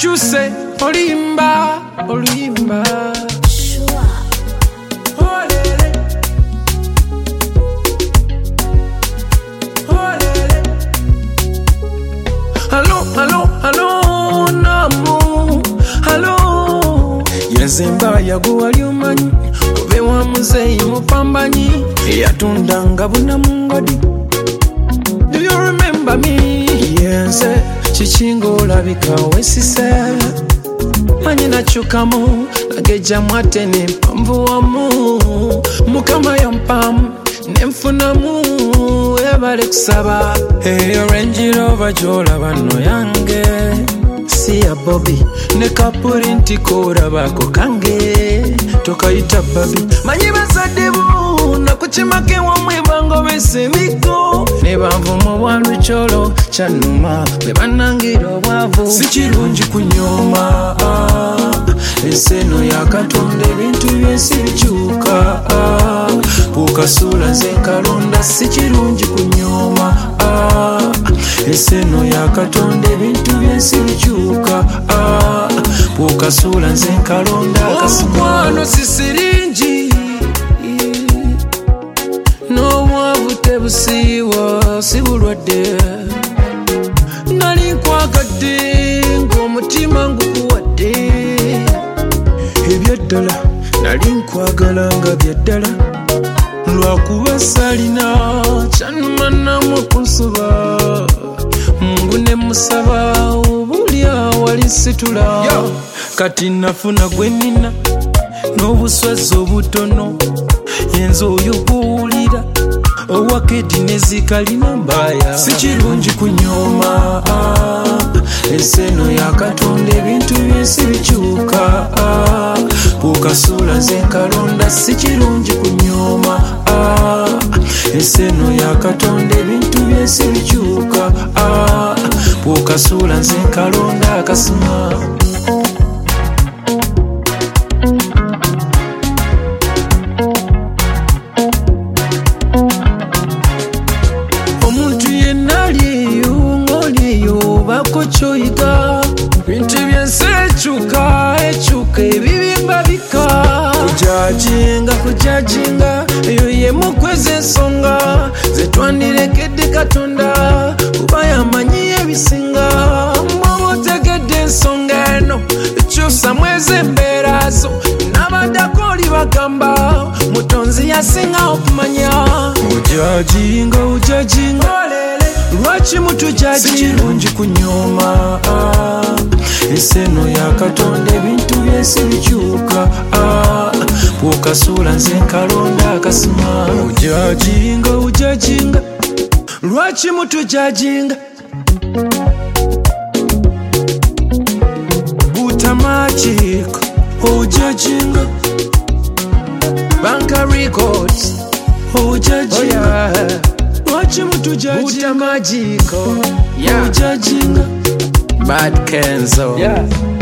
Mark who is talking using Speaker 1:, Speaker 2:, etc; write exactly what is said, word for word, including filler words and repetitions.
Speaker 1: chuse olimba olimba olele olele Hello hello hello namu hello Yenzemba yaguwa lyumanyi obe wa muzeyi mupambanyi yatundanga buna mungodi. Do you remember me? Yes, chichingo labika wesise manyi nachukamu nageja mwatene mpamvu wamu mukama yampamu nemfunamu ebale kusaba eyo Range Rover jola bano yange siya Bobby ne kapuri ntikora bako kange tokayita babi manyi basadebu nakuchimake wamwe bango besemiko ne banvumo bwalu cholo chanuma bebanangiro bwavu sikirungi kunyoma eseno yakatonde bintu byesichuka ukasula zenkalonda sikirungi kunyoma eseno yakatonde bintu byesichuka ukasula zenkalonda kasumano sisiringi no wabute busiwa sibulwadde nali nkwagadde ng'omutima ngukuwadde ebyaddala nali nkwagala nga byaddala lwakuba salina kyanumanamu kunsoba mungu ne musaba obulya wali situla kati nafuna gwe nina n'obuswazi obutono yenza oyo guwulira owakedi nezikalina mbaya sikirungi kunyoma eseno yakatonda ebintu byensi bikyuka ukasula zenkalonda sikirungi kunyoma eseno yakatonda ebintu byensi bikyuka ukasula zenkalonda akasima choiga bintu byensechuka echuka ebibimba bika kujajinga kujajinga eyo ye mukweze ensonga zetwandirekedde katonda kuba yamanyi ebisinga mwotegedde ensonga eno kyusa mweze embeerazo nabadako oli bagamba mutonzi yasinga okumanya ujajinga ujajinga lwaki mutujaji sikirungi kunyoma eseno yakatonda ebintu byensi bikyuka ukasula nzenkalonda akasima ujajinga ujajinga lwaki mutujajinga butamachiko ujajinga Banka Records ujajinga oh, yeah. Watch him to judge Buta Magico, yeah. Judging Bad Kenzo, yeah.